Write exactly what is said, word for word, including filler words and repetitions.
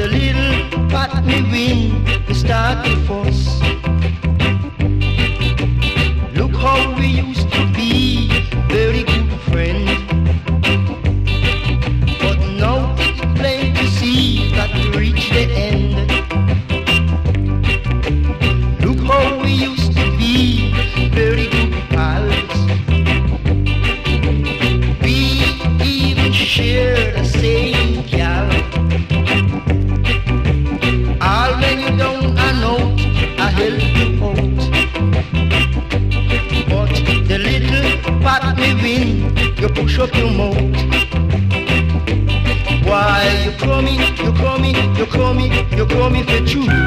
the little pat me win, we start to fuss. Look how we used to be, very good friend. But now it's plain to see that to reach the end. Look how we used to be, very good pals. We even shared the same gal. All when you down and out, I help you out. But the little pat me win, you push up your mouth. Why you coming, you coming, you coming, you coming for truth?